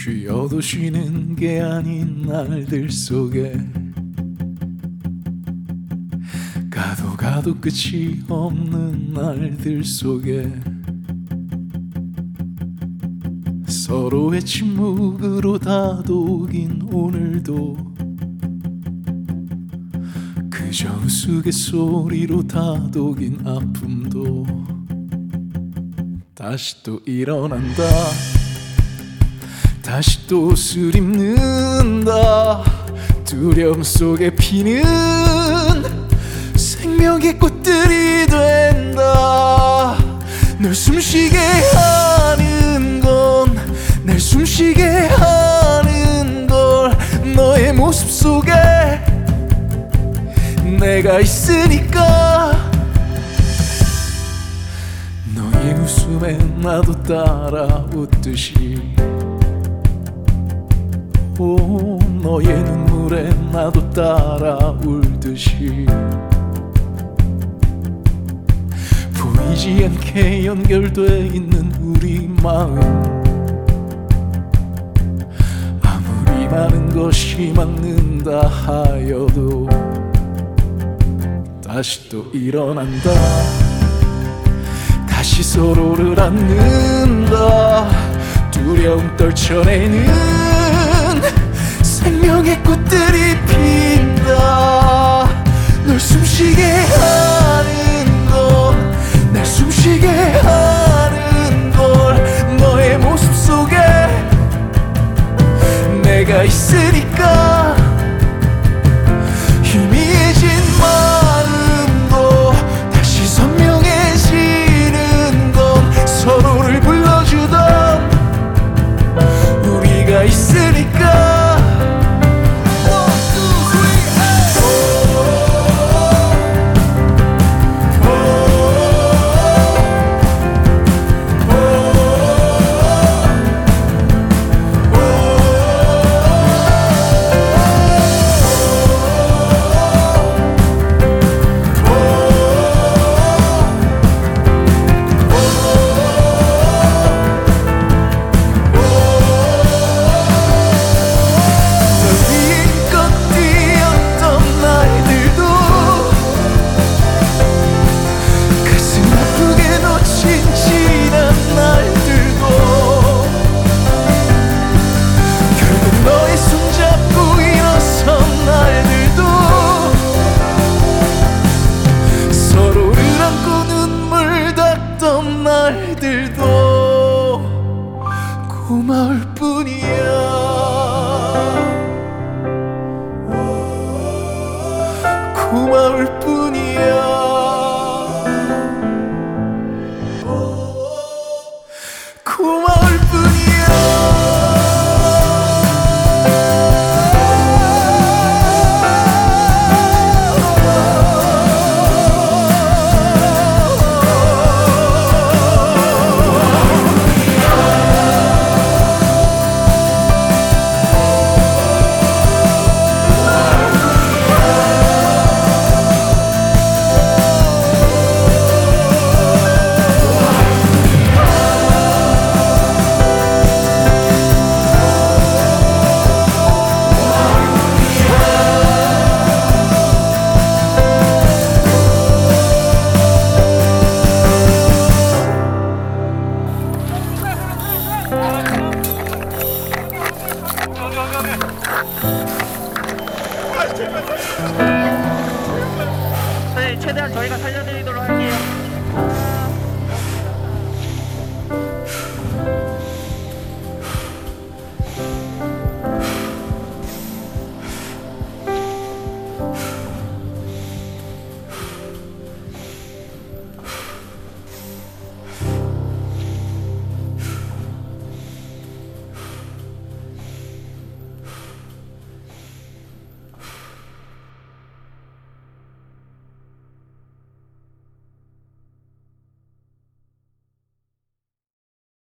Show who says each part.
Speaker 1: 쉬어도 쉬는 게 아닌 날들 속에 가도 끝이 없는 날들 속에 서로의 침묵으로 다독인 오늘도 그저 우스갯소리로 다독인 아픔도 다시 또 일어난다. 다시 또 옷을 입는다. 두려움 속에 피는 생명의 꽃들이 된다. 널 숨쉬게 하는 건 날 숨쉬게 하는 걸 너의 모습 속에 내가 있으니까. 너의 웃음에 나도 따라 웃듯이 오, 너의 눈물에 나도 따라 울듯이 보이지 않게 연결돼 있는 우리 마음 아무리 많은 것이 막는다 하여도 다시 또 일어난다. 다시 서로를 안는다. 두려움 떨쳐내는 생명의 꽃들이 핀다. 널 숨쉬게 하는 건 날 숨쉬게 하는 걸 너의 모습 속에 내가 있으니까. 희미해진 마음도 다시 선명해지는 건 서로를 불러주던 우리가 있으니까. 날들도 고마울 뿐이야. 고마울 뿐이야. 고마울 뿐이야.
Speaker 2: 네, 최대한 저희가 살려드리도록 할게요.